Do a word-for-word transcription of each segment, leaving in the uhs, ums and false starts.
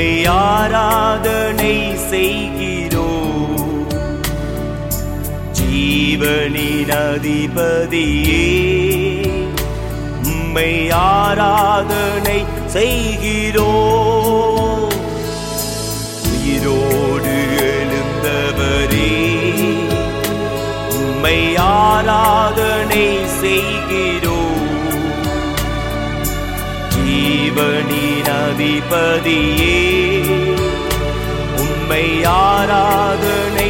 உம்மை ஆராதனை செய்கிறோம். ஜீவனின் அதிபதியே உம்மை ஆராதனை செய்கிறோம். உயிரோடு எழுந்தவரே உம்மை ஆராதனை செய்கிறோம். ஜீவனின் அதிபதியே உம்மை ஆராதனை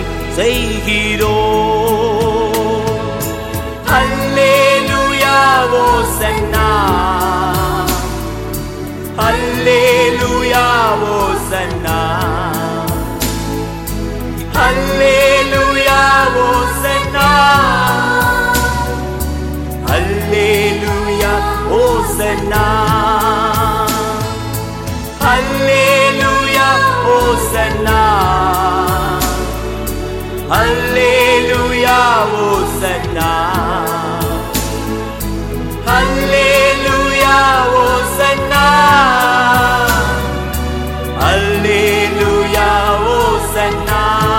செய்கிறோம். அல்லேலூயா ஓசன்னா, அல்லேலூயா ஓசன்னா, அல்லேலூயா ஓசன்னா, அல்லேலூயா ஓசன்னா, அல்லேலூயா ஓசன்னா, அல்லேலூயா ஓசன்னா, அல்லேலூயா ஓசன்னா, அல்லேலூயா ஓசன்னா.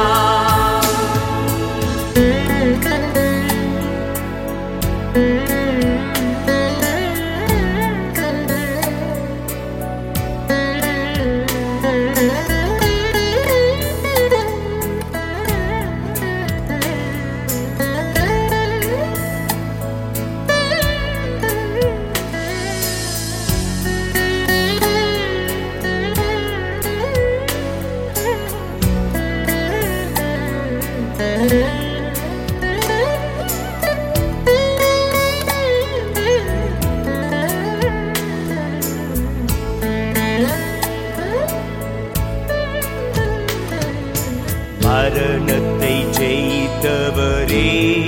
மரணத்தை ஜெயித்தவரே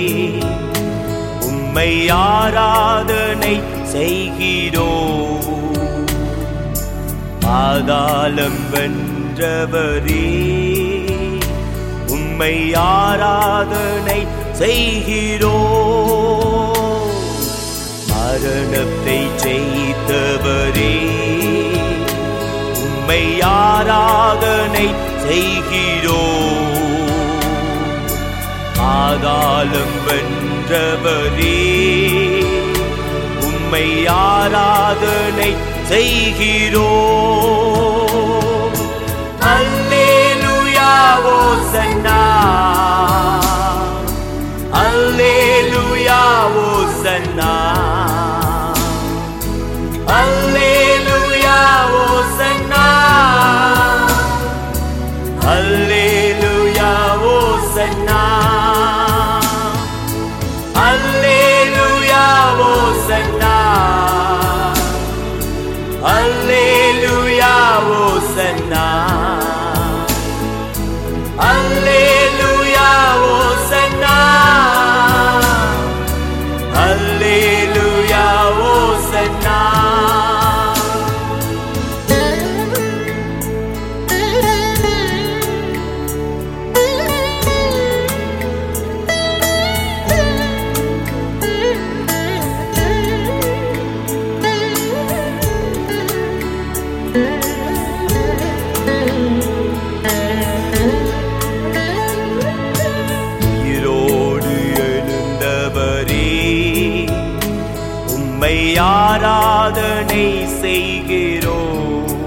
உம்மை ஆராதனை செய்கிறோம். பாதாளம் வென்றவரே உம்மை ஆராதனை செய்கிறோம். மரணத்தை ஜெயித்தவரே உம்மை ஆராதனை செய்கிறோம். பாதாளம் வென்றவரே உம்மை ஆராதனை செய்கிறோம். அல்லேலூயா ஓசன்னா, அல்லேலூயா ஓசன்னா, அல்லேலூயா ஓசன்னா, அல்லேலூயா ஓசன்னா, அல்லேலூயா ஓசன்னா, அல்லேலூயா ஓசன்னா, அல்லேலூயா ஓசன்னா, அல்லேலூயா ஓசன்னா. உயிரோடு எழுந்தவரே உம்மை ஆராதனை செய்கிறோம்.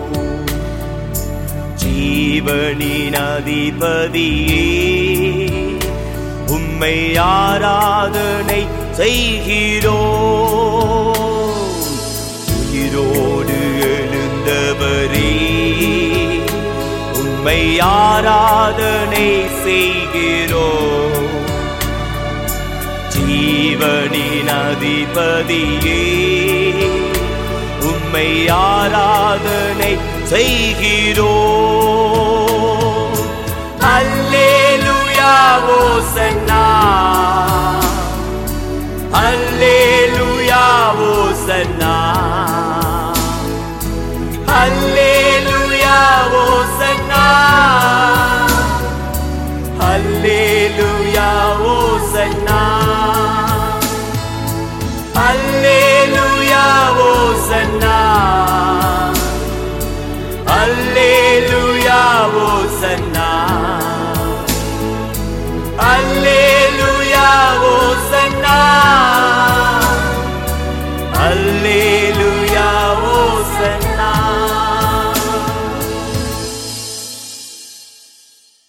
ஜீவனின் அதிபதியே உம்மை ஆராதனை செய்கிறோம். உயிரோடு எழுந்தவரே உம்மை ஆராதனை செய்கிறோம். ஜீவனின் அதிபதியே உம்மை ஆராதனை செய்கிறோம். அல்லேலூயா ஓசன்னா,